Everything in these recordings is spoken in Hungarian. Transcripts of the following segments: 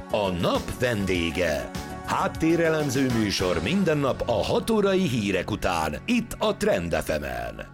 A nap vendége. Háttérelemző műsor minden nap a 6 órai hírek után, itt a Trend FM-en.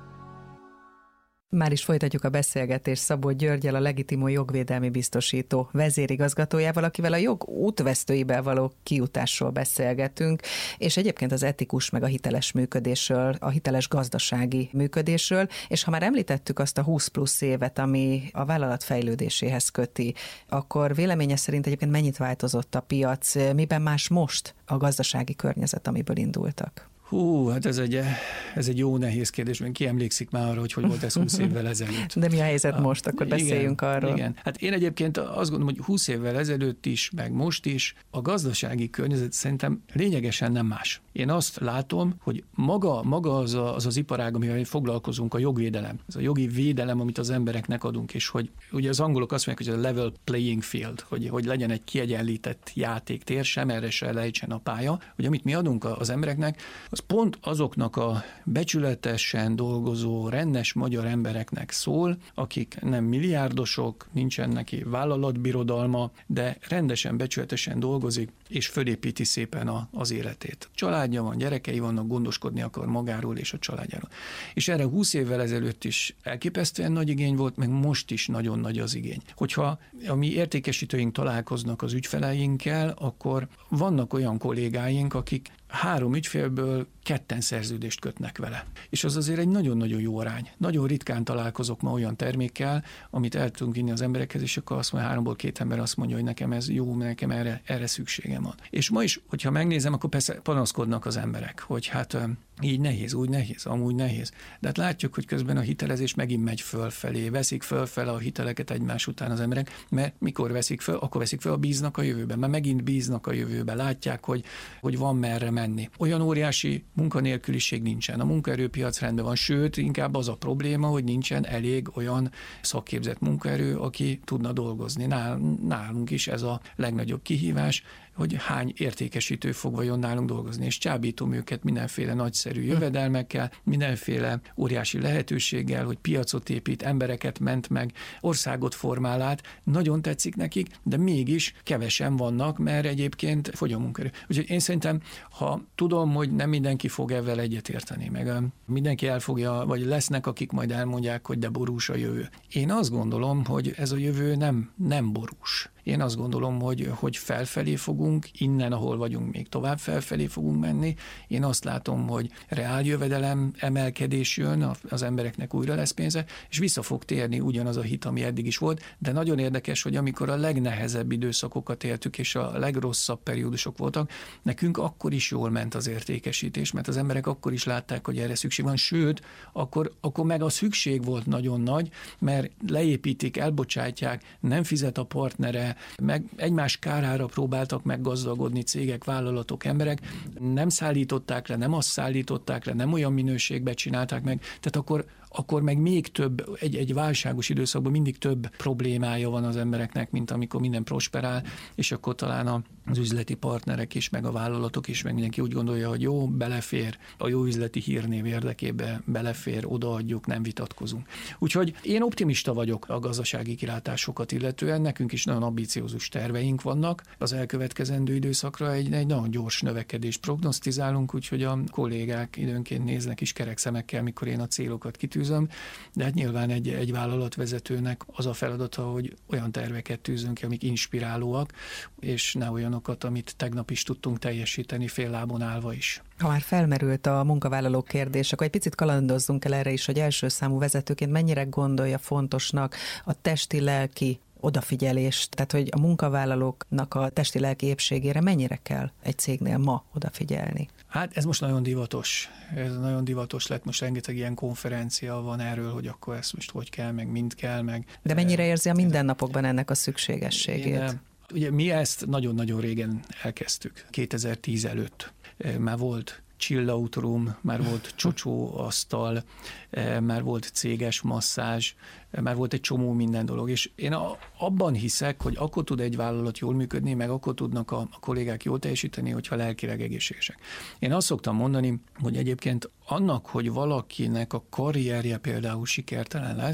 Már is folytatjuk a beszélgetést Szabó Györggyel, a Legitimum jogvédelmi biztosító vezérigazgatójával, akivel a jog útvesztőiben való kijutásról beszélgetünk, és egyébként az etikus meg a hiteles működésről, a hiteles gazdasági működésről, és ha már említettük azt a 20 plusz évet, ami a vállalat fejlődéséhez köti, akkor véleménye szerint egyébként mennyit változott a piac, miben más most a gazdasági környezet, amiből indultak? Hát ez egy jó nehéz kérdés, mert ki emlékszik már arra, hogy volt ez 20 évvel ezelőtt. De mi a helyzet most? Akkor beszéljünk arról. Igen. Hát én egyébként azt gondolom, hogy 20 évvel ezelőtt is, meg most is a gazdasági környezet szerintem lényegesen nem más. Én azt látom, hogy maga az iparág, amivel foglalkozunk, a jogvédelem, ez a jogi védelem, amit az embereknek adunk, és hogy ugye az angolok azt mondják, hogy a level playing field, hogy legyen egy kiegyenlített játéktér, sem erre se lejtsen a pálya, hogy amit mi adunk az embereknek, az pont azoknak a becsületesen dolgozó, rendes magyar embereknek szól, akik nem milliárdosok, nincsen neki vállalatbirodalma, de rendesen, becsületesen dolgozik, és fölépíti szépen az életét. Családja van, gyerekei vannak, gondoskodni akar magáról és a családjáról. És erre 20 évvel ezelőtt is elképesztően nagy igény volt, meg most is nagyon nagy az igény. Hogyha a mi értékesítőink találkoznak az ügyfeleinkkel, akkor vannak olyan kollégáink, akik 3 ügyfélből 2 szerződést kötnek vele. És az azért egy nagyon-nagyon jó arány. Nagyon ritkán találkozok ma olyan termékkel, amit el tudunk vinni az emberekhez, és akkor azt mondja, 3-ból 2 ember azt mondja, hogy nekem ez jó, nekem erre szükségem van. És ma is, hogyha megnézem, akkor persze panaszkodnak az emberek, hogy hát így nehéz, úgy nehéz, amúgy nehéz. De hát látjuk, hogy közben a hitelezés megint megy fölfelé, veszik fölfele a hiteleket egymás után az emberek, mert mikor veszik föl, akkor veszik föl, bíznak a jövőben, mert megint bíznak a jövőben, látják, hogy van merre menni. Olyan óriási munkanélküliség nincsen. A munkaerőpiac rendben van, sőt, inkább az a probléma, hogy nincsen elég olyan szakképzett munkaerő, aki tudna dolgozni. Nálunk is ez a legnagyobb kihívás, hogy hány értékesítő fog vajon nálunk dolgozni, és csábítom őket mindenféle nagyszerű jövedelmekkel, mindenféle óriási lehetőséggel, hogy piacot épít, embereket ment meg, országot formál át, nagyon tetszik nekik, de mégis kevesen vannak, mert egyébként fogy a munkaerő. Úgyhogy én szerintem, ha tudom, hogy nem mindenki fog ezzel egyetérteni, meg mindenki elfogja, vagy lesznek, akik majd elmondják, hogy de borús a jövő. Én azt gondolom, hogy ez a jövő nem borús. Én azt gondolom, hogy felfelé fogunk, innen, ahol vagyunk, még tovább felfelé fogunk menni. Én azt látom, hogy reál jövedelem emelkedés jön, az embereknek újra lesz pénze, és vissza fog térni ugyanaz a hit, ami eddig is volt, de nagyon érdekes, hogy amikor a legnehezebb időszakokat éltük, és a legrosszabb periódusok voltak, nekünk akkor is jól ment az értékesítés, mert az emberek akkor is látták, hogy erre szükség van, sőt, akkor meg a szükség volt nagyon nagy, mert leépítik, elbocsátják, nem fizet a partnere, meg egymás kárára próbáltak meggazdagodni cégek, vállalatok, emberek, nem szállították le, nem azt szállították le, nem olyan minőségbe csinálták meg, tehát akkor meg még több, egy válságos időszakban mindig több problémája van az embereknek, mint amikor minden prosperál, és akkor talán az üzleti partnerek is, meg a vállalatok is, meg mindenki úgy gondolja, hogy jó, belefér, a jó üzleti hírnév érdekében belefér, odaadjuk, nem vitatkozunk. Úgyhogy én optimista vagyok a gazdasági kilátásokat illetően, nekünk is nagyon ambiciózus terveink vannak. Az elkövetkezendő időszakra egy nagyon gyors növekedést prognosztizálunk, úgyhogy a kollégák időnként néznek is kerek szemekkel, mikor én a célokat kitűzöm, de hát nyilván egy vállalatvezetőnek az a feladata, hogy olyan terveket tűzünk ki, amik inspirálóak, és ne olyanokat, amit tegnap is tudtunk teljesíteni fél lábon állva is. Ha már felmerült a munkavállalók kérdés, akkor egy picit kalandozzunk el erre is, hogy első számú vezetőként mennyire gondolja fontosnak a testi-lelki odafigyelést, tehát hogy a munkavállalóknak a testi-lelki épségére mennyire kell egy cégnél ma odafigyelni? Hát ez most nagyon divatos. Ez nagyon divatos lett, most rengeteg ilyen konferencia van erről, hogy akkor ezt most hogy kell, meg mind kell, meg... De mennyire érzi a mindennapokban ennek a szükségességét? Ugye mi ezt nagyon-nagyon régen elkezdtük, 2010 előtt. Már volt chill-out room, már volt csocsóasztal, már volt céges masszázs, már volt egy csomó minden dolog, és én abban hiszek, hogy akkor tud egy vállalat jól működni, meg akkor tudnak a kollégák jól teljesíteni, hogyha lelkileg egészségesek. Én azt szoktam mondani, hogy egyébként annak, hogy valakinek a karrierje például sikertelen lesz,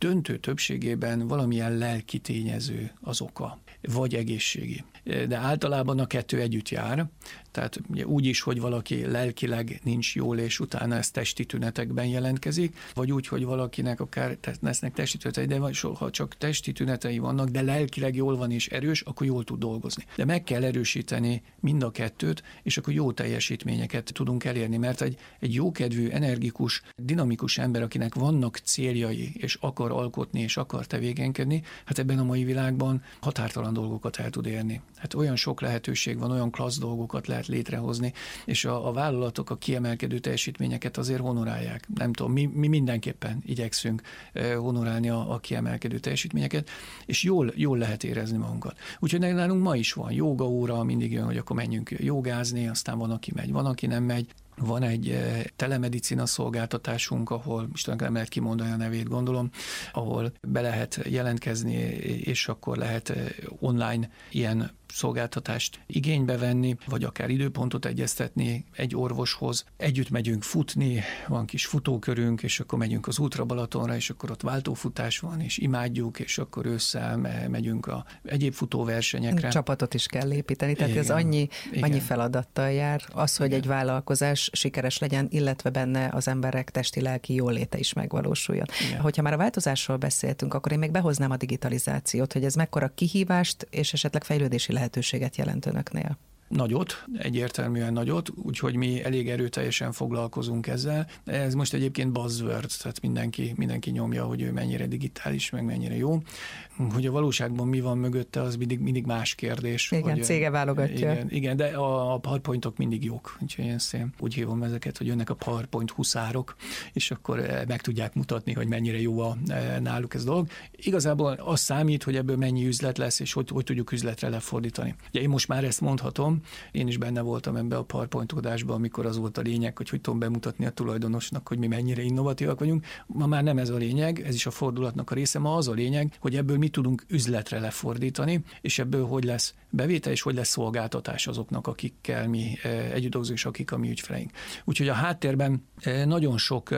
döntő többségében valamilyen lelki tényező az oka, vagy egészségi. De általában a kettő együtt jár, tehát ugye úgy is, hogy valaki lelkileg nincs jól, és utána ez testi tünetekben jelentkezik, vagy úgy, hogy valakinek akár lesznek testi tünetei, de ha csak testi tünetei vannak, de lelkileg jól van és erős, akkor jól tud dolgozni. De meg kell erősíteni mind a kettőt, és akkor jó teljesítményeket tudunk elérni, mert egy jókedvű, energikus, dinamikus ember, akinek vannak céljai, és akar alkotni, és akar tevékenykedni, hát ebben a mai világban határtalan dolgokat el tud érni. Hát olyan sok lehetőség van, olyan klassz dolgokat lehet létrehozni, és a vállalatok a kiemelkedő teljesítményeket azért honorálják. Nem tudom, mi mindenképpen igyekszünk honorálni a kiemelkedő teljesítményeket, és jól lehet érezni magunkat. Úgyhogy nálunk ma is van jógaóra, mindig jön, hogy akkor menjünk jogázni, aztán van, aki megy, van, aki nem megy. Van egy telemedicina szolgáltatásunk, ahol, most nem lehet kimondani a nevét, gondolom, ahol be lehet jelentkezni, és akkor lehet online ilyen szolgáltatást igénybe venni, vagy akár időpontot egyeztetni egy orvoshoz. Együtt megyünk futni, van kis futókörünk, és akkor megyünk az Ultra Balatonra, és akkor ott váltófutás van, és imádjuk, és akkor ősszel megyünk a egyéb futóversenyekre. Csapatot is kell építeni, tehát igen, ez annyi feladattal jár, az, hogy egy vállalkozás sikeres legyen, illetve benne az emberek testi-lelki jóléte is megvalósuljon. Igen. Hogyha már a változásról beszéltünk, akkor én még behoznám a digitalizációt, hogy ez mekkora kihívást és esetleg fejlődési lehetőséget jelent önöknél. Nagyot, egyértelműen nagyot, úgyhogy mi elég erőteljesen foglalkozunk ezzel. Ez most egyébként buzzword, tehát mindenki nyomja, hogy ő mennyire digitális, meg mennyire jó. Hogy a valóságban mi van mögötte, az mindig más kérdés. Igen, hogy, cége válogatja. Igen, de a PowerPointok mindig jók. Úgyhogy én úgy hívom ezeket, hogy jönnek a PowerPoint huszárok, és akkor meg tudják mutatni, hogy mennyire jó náluk ez a dolog. Igazából az számít, hogy ebből mennyi üzlet lesz, és hogy tudjuk üzletre lefordítani. Ugye én most már ezt mondhatom, én is benne voltam ebbe a PowerPoint-odásban, amikor az volt a lényeg, hogy tudom bemutatni a tulajdonosnak, hogy mi mennyire innovatívak vagyunk. Ma már nem ez a lényeg, ez is a fordulatnak a része, ma az a lényeg, hogy ebből mi tudunk üzletre lefordítani, és ebből hogy lesz bevétel, és hogy lesz szolgáltatás azoknak, akikkel mi együtt dolgozunk, és akik a mi ügyfeleink. Úgyhogy a háttérben nagyon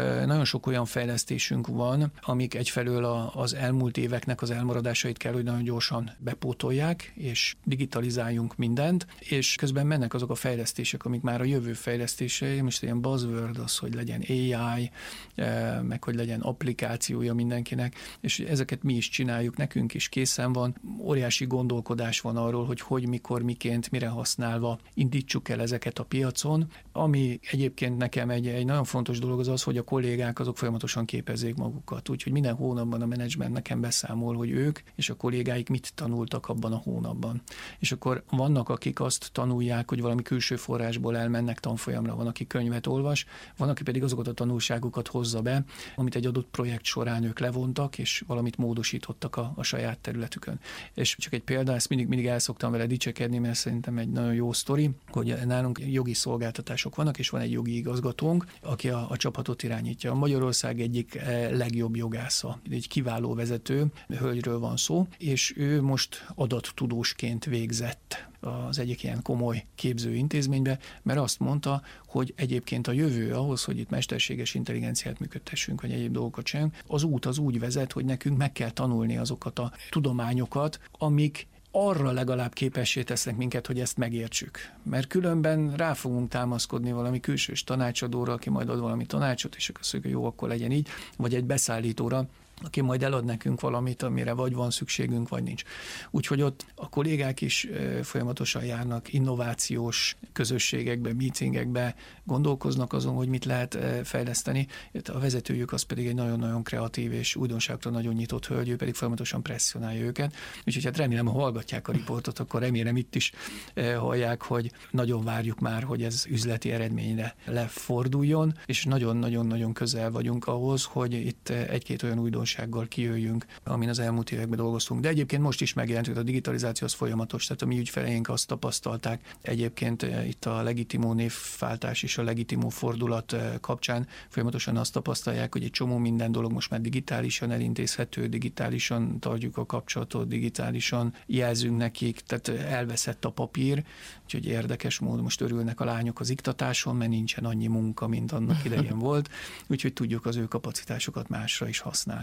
sok olyan fejlesztésünk van, amik egyfelől az elmúlt éveknek az elmaradásait kell, hogy nagyon gyorsan bepótolják, és digitalizáljunk mindent, és közben mennek azok a fejlesztések, amik már a jövő fejlesztései, most ilyen buzzword az, hogy legyen AI, meg hogy legyen applikációja mindenkinek, és ezeket mi is csináljuk, nekünk is készen van. Óriási gondolkodás van arról, hogy mikor, miként, mire használva indítsuk el ezeket a piacon. Ami egyébként nekem egy nagyon fontos dolog az, hogy a kollégák azok folyamatosan képezzék magukat. Úgyhogy minden hónapban a menedzsment nekem beszámol, hogy ők és a kollégáik mit tanultak abban a hónapban. És akkor vannak, akik azt tanulják, hogy valami külső forrásból elmennek tanfolyamra, van, aki könyvet olvas, van, aki pedig azokat a tanulságokat hozza be, amit egy adott projekt során ők levontak, és valamit módosítottak a saját területükön. És csak egy példa, ezt mindig el szoktam vele dicsekedni, mert szerintem egy nagyon jó sztori, hogy nálunk jogi szolgáltatások vannak, és van egy jogi igazgatónk, aki a csapatot irányítja. A Magyarország egyik legjobb jogásza, egy kiváló vezető, hölgyről van szó, és ő most adattudósként végzett az egyik ilyen komoly képzőintézménybe, mert azt mondta, hogy egyébként a jövő ahhoz, hogy itt mesterséges intelligenciát működtessünk, vagy egyéb dolgokat sem, az út az úgy vezet, hogy nekünk meg kell tanulni azokat a tudományokat, amik arra legalább képessé tesznek minket, hogy ezt megértsük. Mert különben rá fogunk támaszkodni valami külsős tanácsadóra, aki majd ad valami tanácsot, és azt mondja, hogy jó, akkor legyen így, vagy egy beszállítóra, aki majd elad nekünk valamit, amire vagy van szükségünk, vagy nincs. Úgyhogy ott a kollégák is folyamatosan járnak innovációs közösségekbe, meetingekbe, gondolkoznak azon, hogy mit lehet fejleszteni. A vezetőjük az pedig egy nagyon-nagyon kreatív és újdonságra nagyon nyitott hölgy, ő pedig folyamatosan presszionálja őket. Úgyhogy hát remélem, ha hallgatják a riportot, akkor remélem itt is hallják, hogy nagyon várjuk már, hogy ez üzleti eredményre leforduljon, és nagyon-nagyon-nagyon közel vagyunk ahhoz, hogy itt egy-két olyan újdonsággal kijöjjünk, amin az elmúlt években dolgoztunk. De egyébként most is megjelent, hogy a digitalizáció az folyamatos, tehát a mi ügyfeleink azt tapasztalták. Egyébként itt a legitimó névváltás és a legitimó fordulat kapcsán folyamatosan azt tapasztalják, hogy egy csomó minden dolog most már digitálisan elintézhető, digitálisan tartjuk a kapcsolatot, digitálisan jelzünk nekik, tehát elveszett a papír, úgyhogy érdekes módon most örülnek a lányok az iktatáson, mert nincsen annyi munka, mint annak idején volt, úgyhogy tudjuk az ő kapacitásokat másra is használni.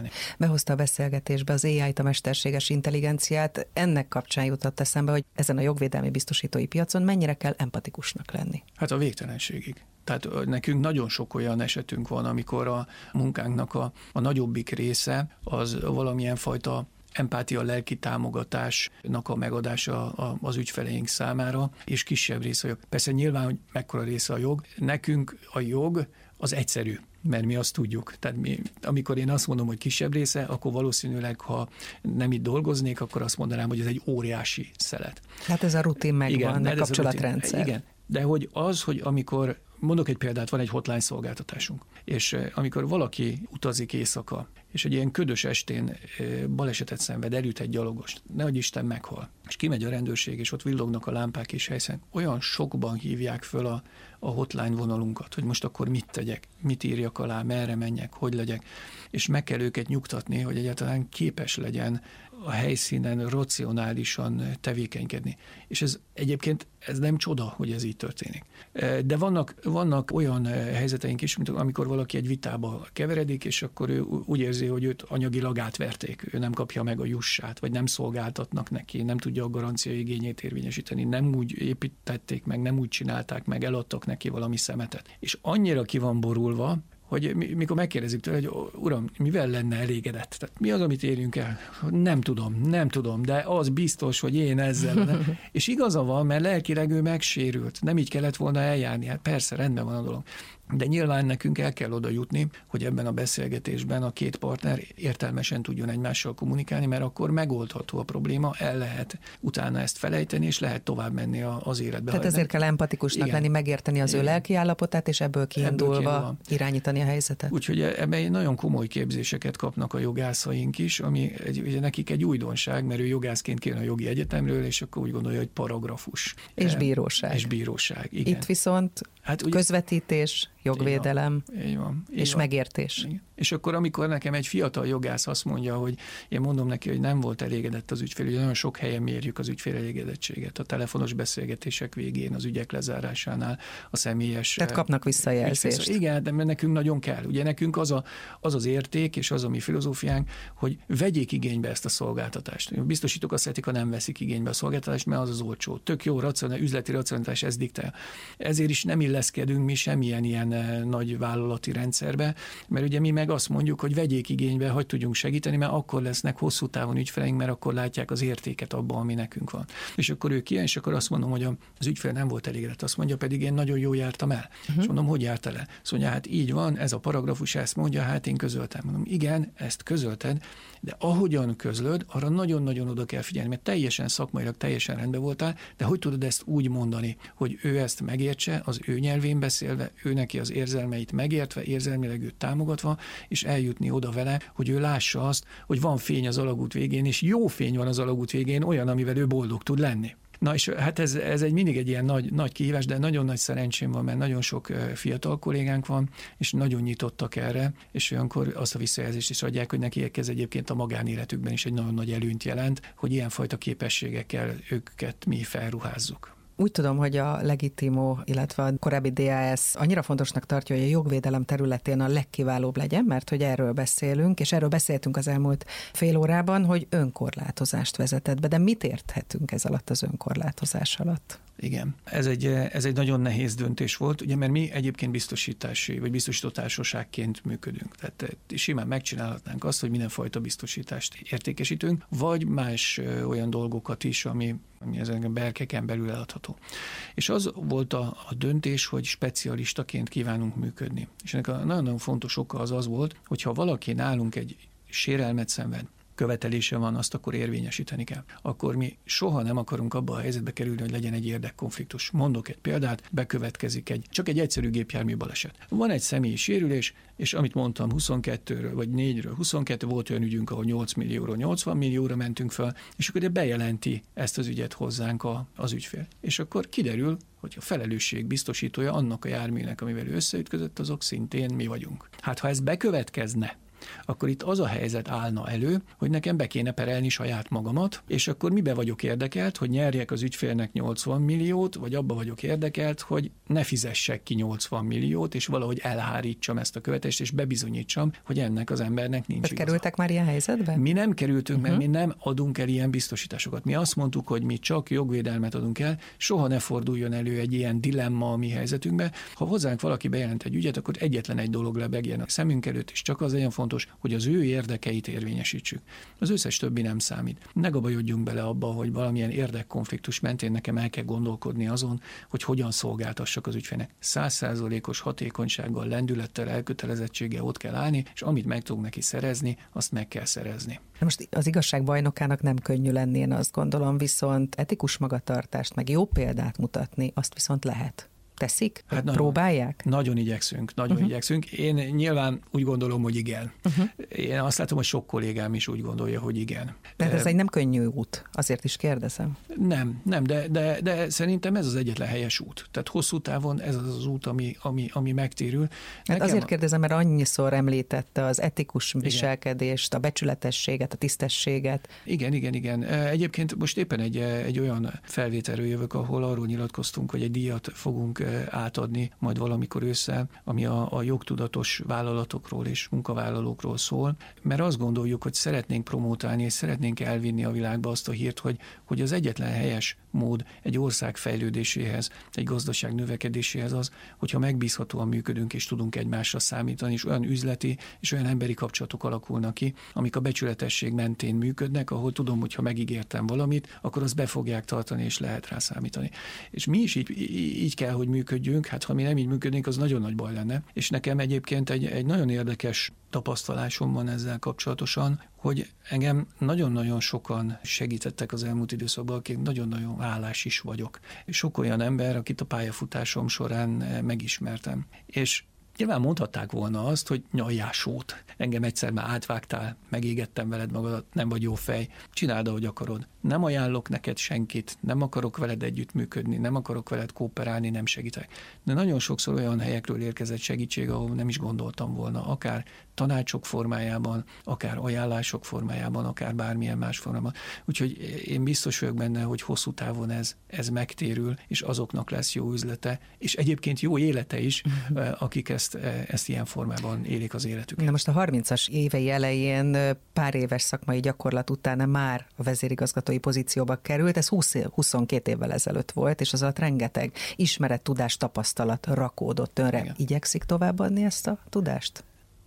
Behozta a beszélgetésbe az AI-t, a mesterséges intelligenciát. Ennek kapcsán jutott eszembe, hogy ezen a jogvédelmi biztosítói piacon mennyire kell empatikusnak lenni. Hát a végtelenségig. Tehát nekünk nagyon sok olyan esetünk van, amikor a munkánknak a nagyobbik része az valamilyen fajta empátia, lelki támogatásnak a megadása az ügyfeleink számára, és kisebb része a jog. Persze nyilván, hogy mekkora része a jog. Nekünk a jog az egyszerű, mert mi azt tudjuk. Tehát amikor én azt mondom, hogy kisebb része, akkor valószínűleg, ha nem itt dolgoznék, akkor azt mondanám, hogy ez egy óriási szelet. Hát ez a rutin megvan, a kapcsolatrendszer. Igen, de hogy amikor mondok egy példát, van egy hotline szolgáltatásunk, és amikor valaki utazik éjszaka, és egy ilyen ködös estén balesetet szenved, elüt egy gyalogost, nehogy Isten meghal, és kimegy a rendőrség, és ott villognak a lámpák és helyszínen, olyan sokban hívják föl a hotline vonalunkat, hogy most akkor mit tegyek, mit írjak alá, merre menjek, hogy legyek, és meg kell őket nyugtatni, hogy egyáltalán képes legyen a helyszínen racionálisan tevékenykedni. És ez egyébként nem csoda, hogy ez így történik. De vannak olyan helyzeteink is, mint amikor valaki egy vitába keveredik, és akkor ő úgy érzi, hogy őt anyagilag átverték, ő nem kapja meg a jussát, vagy nem szolgáltatnak neki, nem tudja a garancia igényét érvényesíteni, nem úgy építették meg, nem úgy csinálták meg, eladtak neki valami szemetet. És annyira ki van borulva, hogy mikor megkérdezik tőle, hogy uram, mivel lenne elégedett? Tehát mi az, amit érjünk el? Nem tudom, de az biztos, hogy én ezzel. És igaza van, mert lelkileg ő megsérült. Nem így kellett volna eljárni. Hát persze, rendben van a dolog. De nyilván nekünk el kell oda jutni, hogy ebben a beszélgetésben a két partner értelmesen tudjon egymással kommunikálni, mert akkor megoldható a probléma, el lehet utána ezt felejteni, és lehet tovább menni az életbe. Tehát ezért kell empatikusnak lenni, megérteni az ő lelki állapotát, és ebből kiindulva irányítani a helyzetet. Úgyhogy ebben nagyon komoly képzéseket kapnak a jogászaink is, ami ugye nekik egy újdonság, mert ő jogászként kijön a jogi egyetemről, és akkor úgy gondolja, hogy paragrafus. És bíróság. Igen. Itt viszont közvetítés, jogvédelem, így van. És megértés. Igen. És akkor, amikor nekem egy fiatal jogász azt mondja, hogy én mondom neki, hogy nem volt elégedett az ügyfél, ugye nagyon sok helyen mérjük az ügyfél elégedettséget, a telefonos beszélgetések végén, az ügyek lezárásánál, a személyes... Tehát kapnak visszajelzést. Igen, de nekünk nagyon kell. Ugye nekünk az érték, és az a mi filozófiánk, hogy vegyék igénybe ezt a szolgáltatást. Biztosítók azt szeretik, ha nem veszik igénybe a szolgáltatást, mert az olcsó. Tök jó üzleti racionalitás, ez diktálja. Ezért is nem illeszkedünk mi semmilyen ilyen nagy vállalati rendszerbe, mert ugye mi meg azt mondjuk, hogy vegyék igénybe, hogy tudjunk segíteni, mert akkor lesznek hosszú távon ügyfeleink, mert akkor látják az értéket abban, ami nekünk van. És akkor ők ilyen, és akkor azt mondom, hogy az ügyfél nem volt elégedett, azt mondja, pedig én nagyon jól jártam el. És mondom, hogy jártál el? Azt mondja, hát így van, ez a paragrafus ezt mondja, hát én közöltem. Mondom, igen, ezt közölted, de ahogyan közlöd, arra nagyon-nagyon oda kell figyelni, mert teljesen szakmailag, teljesen rendben voltál, de hogy tudod ezt úgy mondani, hogy ő ezt megértse, az ő nyelvén beszélve, ő neki az érzelmeit megértve, érzelmileg őt támogatva, és eljutni oda vele, hogy ő lássa azt, hogy van fény az alagút végén, és jó fény van az alagút végén, olyan, amivel ő boldog tud lenni. Na és hát ez mindig egy ilyen nagy kihívás, de nagyon nagy szerencsém van, mert nagyon sok fiatal kollégánk van, és nagyon nyitottak erre, és olyankor azt a visszajelzést is adják, hogy nekik ez egyébként a magánéletükben is egy nagyon nagy előnyt jelent, hogy ilyenfajta képességekkel őket mi felruházzuk. Úgy tudom, hogy a Legitimo, illetve a korábbi DAS annyira fontosnak tartja, hogy a jogvédelem területén a legkiválóbb legyen, mert hogy erről beszélünk, és erről beszéltünk az elmúlt fél órában, hogy önkorlátozást vezetett be, de mit érthetünk ez alatt az önkorlátozás alatt? Igen. Ez egy nagyon nehéz döntés volt, ugye, mert mi egyébként biztosítási vagy biztosítótársaságként működünk. Tehát simán megcsinálhatnánk azt, hogy mindenfajta biztosítást értékesítünk, vagy más olyan dolgokat is, ami ezen a berkeken belül eladható. És az volt a döntés, hogy specialistaként kívánunk működni. És ennek a nagyon-nagyon fontos oka az volt, hogyha valaki nálunk egy sérelmet szenved, követelése van, azt akkor érvényesíteni kell. Akkor mi soha nem akarunk abba a helyzetbe kerülni, hogy legyen egy érdekkonfliktus. Mondok egy példát, bekövetkezik csak egy egyszerű gépjármű baleset. Van egy személyi sérülés, és amit mondtam, 22-ről vagy 4-ről 22, volt olyan ügyünk, ahol 8 millióról 80 millióra mentünk fel, és akkor bejelenti ezt az ügyet hozzánk az ügyfél. És akkor kiderül, hogy a felelősség biztosítója annak a járműnek, amivel ő összeütközött, azok szintén mi vagyunk. Hát ha ez bekövetkezne, akkor itt az a helyzet állna elő, hogy nekem be kéne perelni saját magamat, és akkor mibe vagyok érdekelt, hogy nyerjek az ügyfélnek 80 milliót, vagy abba vagyok érdekelt, hogy ne fizessek ki 80 milliót, és valahogy elhárítsam ezt a követést, és bebizonyítsam, hogy ennek az embernek nincs igaza. Kerültek már ilyen helyzetbe? Mi nem kerültünk, mert mi nem adunk el ilyen biztosításokat. Mi azt mondtuk, hogy mi csak jogvédelmet adunk el, soha ne forduljon elő egy ilyen dilemma a mi helyzetünkbe. Ha hozzánk valaki bejelent egy ügyet, akkor egyetlen egy dolog lebegjen a szemünk előtt, és csak az legyen fontos, hogy az ő érdekeit érvényesítsük. Az összes többi nem számít. Ne gabajodjunk bele abba, hogy valamilyen érdekkonfliktus mentén nekem el kell gondolkodni azon, hogy hogyan szolgáltassak az ügyfélnek. 100%-os hatékonysággal, lendülettel, elkötelezettséggel ott kell állni, és amit meg tudunk neki szerezni, azt meg kell szerezni. Most az igazság bajnokának nem könnyű lenni, én azt gondolom, viszont etikus magatartást, meg jó példát mutatni, azt viszont lehet. Teszik? Hát próbálják? Nagyon igyekszünk, igyekszünk. Én nyilván úgy gondolom, hogy igen. Én azt látom, hogy sok kollégám is úgy gondolja, hogy igen. De ez egy nem könnyű út, azért is kérdezem. Nem, de szerintem ez az egyetlen helyes út. Tehát hosszú távon ez az út, ami megtérül. Hát azért kérdezem, mert annyiszor említette az etikus viselkedést, a becsületességet, a tisztességet. Igen. Egyébként most éppen egy olyan felvételről jövök, ahol arról nyilatkoztunk, hogy egy díjat fogunk átadni majd valamikor ősszel, ami a jogtudatos vállalatokról és munkavállalókról szól, mert azt gondoljuk, hogy szeretnénk promotálni és szeretnénk elvinni a világba azt a hírt, hogy az egyetlen helyes mód egy ország fejlődéséhez, egy gazdaság növekedéséhez az, hogyha megbízhatóan működünk és tudunk egymásra számítani, és olyan üzleti és olyan emberi kapcsolatok alakulnak ki, amik a becsületesség mentén működnek, ahol tudom, hogy ha megígértem valamit, akkor azt be fogják tartani és lehet rá számítani. És mi is így kell, hogy működjünk, hát ha mi nem így működnénk, az nagyon nagy baj lenne. És nekem egyébként egy nagyon érdekes tapasztalásom van ezzel kapcsolatosan, hogy engem nagyon-nagyon sokan segítettek az elmúlt időszakban, akik nagyon-nagyon hálás is vagyok. Sok olyan ember, akit a pályafutásom során megismertem. És nyilván mondhatták volna azt, hogy nyaljásót. Engem egyszer már átvágtál, megégettem veled magadat, nem vagy jó fej, csináld, ahogy akarod. Nem ajánlok neked senkit, nem akarok veled együttműködni, nem akarok veled kooperálni, nem segítek. De nagyon sokszor olyan helyekről érkezett segítség, ahol nem is gondoltam volna, akár tanácsok formájában, akár ajánlások formájában, akár bármilyen más formában. Úgyhogy én biztos vagyok benne, hogy hosszú távon ez megtérül, és azoknak lesz jó üzlete, és egyébként jó élete is, akik ezt ilyen formában élik az életüket. Na most a 30-as évei elején pár éves szakmai gyakorlat után már a vezérigazgatói pozícióba került, ez 22 évvel ezelőtt volt, és az alatt rengeteg ismeret, tudás, tapasztalat rakódott önre. Igen. Igyekszik továbbadni ezt a tudást?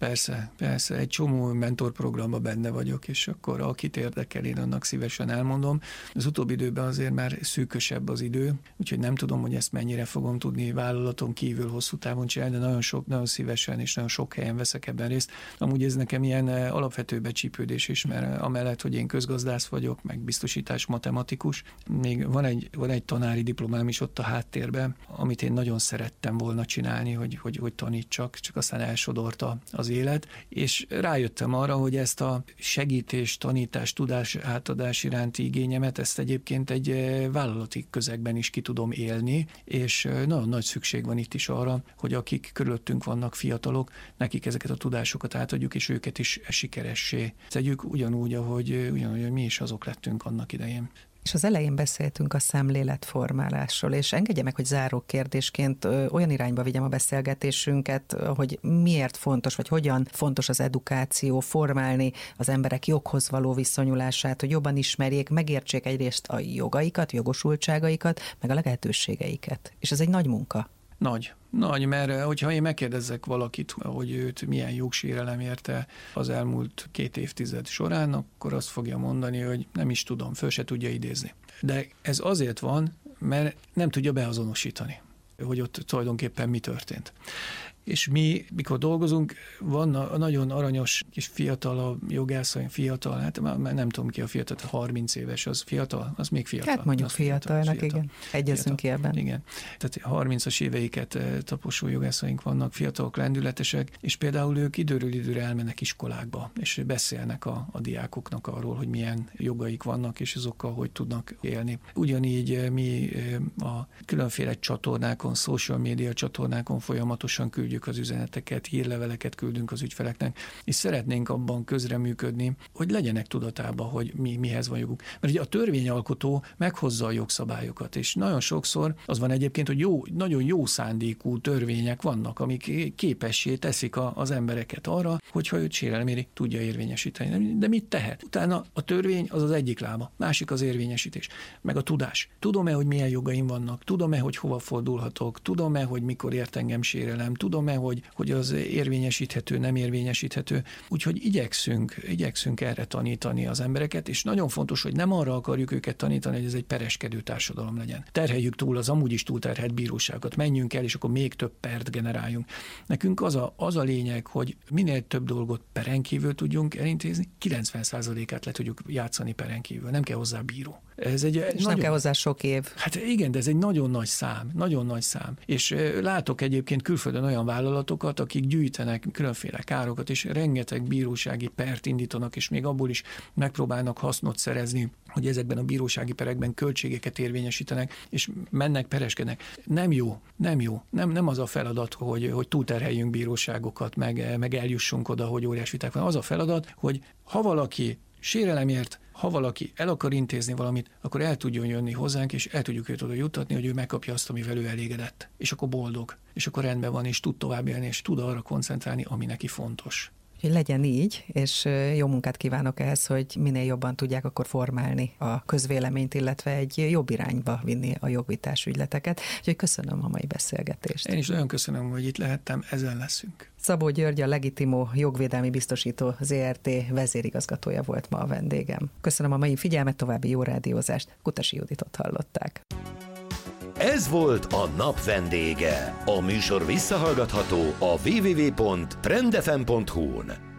Persze, egy csomó mentorprogramban benne vagyok, és akkor akit érdekel, én annak szívesen elmondom. Az utóbbi időben azért már szűkösebb az idő, úgyhogy nem tudom, hogy ezt mennyire fogom tudni vállalaton kívül hosszú távon csinálni, de nagyon szívesen és nagyon sok helyen veszek ebben részt. Amúgy ez nekem ilyen alapvető becsípődés is, mert amellett, hogy én közgazdász vagyok, meg biztosítás matematikus, még van egy tanári diplomám is ott a háttérben, amit én nagyon szerettem volna csinálni, hogy tanítsak, csak aztán elsodorta az élet, és rájöttem arra, hogy ezt a segítés, tanítás, tudás átadás iránti igényemet, ezt egyébként egy vállalati közegben is ki tudom élni, és nagyon nagy szükség van itt is arra, hogy akik körülöttünk vannak fiatalok, nekik ezeket a tudásokat átadjuk, és őket is sikeressé tegyük, ugyanúgy, ahogy mi is azok lettünk annak idején. És az elején beszéltünk a szemléletformálásról, és engedje meg, hogy záró kérdésként olyan irányba vigyem a beszélgetésünket, hogy miért fontos, vagy hogyan fontos az edukáció, formálni az emberek joghoz való viszonyulását, hogy jobban ismerjék, megértsék egyrészt a jogaikat, jogosultságaikat, meg a lehetőségeiket. És ez egy nagy munka. Nagy, mert hogyha én megkérdezzek valakit, hogy őt milyen jogsérelem érte az elmúlt 2 évtized során, akkor azt fogja mondani, hogy nem is tudom, föl se tudja idézni. De ez azért van, mert nem tudja beazonosítani, hogy ott tulajdonképpen mi történt. És mi, mikor dolgozunk, van nagyon aranyos kis fiatal, a jogászain fiatal, hát már nem tudom ki a fiatal, 30 éves, az fiatal, az még fiatal. Hát mondjuk fiatalnak, igen. Egyezünk ki ebben. Igen. Tehát 30-as éveiket taposó jogászaink vannak, fiatalok, lendületesek, és például ők időről időre elmennek iskolákba, és beszélnek a diákoknak arról, hogy milyen jogaik vannak, és azokkal hogy tudnak élni. Ugyanígy mi a különféle csatornákon, social media csatornákon folyamatosan küldjük küldjük az üzeneteket, hírleveleket küldünk az ügyfeleknek, és szeretnénk abban közreműködni, hogy legyenek tudatában, hogy mihez van joguk. Mert ugye a törvényalkotó meghozza a jogszabályokat, és nagyon sokszor az van egyébként, hogy nagyon jó szándékú törvények vannak, amik képessé teszik az embereket arra, hogyha őt sérelem éri, tudja érvényesíteni. De mit tehet? Utána a törvény az egyik lába, másik az érvényesítés, meg a tudás. Tudom-e, hogy milyen jogaim vannak? Tudom-e, hogy hova fordulhatok? Tudom-e, hogy mikor ért engem sérelem? Tudom-e, hogy az érvényesíthető, nem érvényesíthető? Úgyhogy igyekszünk erre tanítani az embereket, és nagyon fontos, hogy nem arra akarjuk őket tanítani, hogy ez egy pereskedő társadalom legyen. Terheljük túl az amúgy is túlterhelt bíróságot, menjünk el, és akkor még több pert generáljunk. Nekünk az a lényeg, hogy minél több dolgot peren kívül tudjunk elintézni, 90%-át le tudjuk játszani peren kívül, nem kell hozzá bíró. Nem kell hozzá sok év. Hát igen, de ez egy nagyon nagy szám. És látok egyébként külföldön olyan vállalatokat, akik gyűjtenek különféle károkat, és rengeteg bírósági pert indítanak, és még abból is megpróbálnak hasznot szerezni, hogy ezekben a bírósági perekben költségeket érvényesítenek, és mennek, pereskednek. Nem jó. Nem az a feladat, hogy túlterheljünk bíróságokat, meg eljussunk oda, hogy óriás viták van. Az a feladat, hogy ha valaki sérelemért, ha valaki el akar intézni valamit, akkor el tudjon jönni hozzánk, és el tudjuk őt oda juttatni, hogy ő megkapja azt, amivel ő elégedett. És akkor boldog, és akkor rendben van, és tud tovább élni, és tud arra koncentrálni, ami neki fontos. Hogy legyen így, és jó munkát kívánok ehhez, hogy minél jobban tudják akkor formálni a közvéleményt, illetve egy jobb irányba vinni a jogvitás ügyleteket. Úgyhogy köszönöm a mai beszélgetést. Én is nagyon köszönöm, hogy itt lehettem, ezen leszünk. Szabó György, a Legitimo jogvédelmi biztosító ZRT vezérigazgatója volt ma a vendégem. Köszönöm a mai figyelmet, további jó rádiózást. Kutasi Juditot hallották. Ez volt a nap vendége. A műsor visszahallgatható a www.trendfm.hu-n.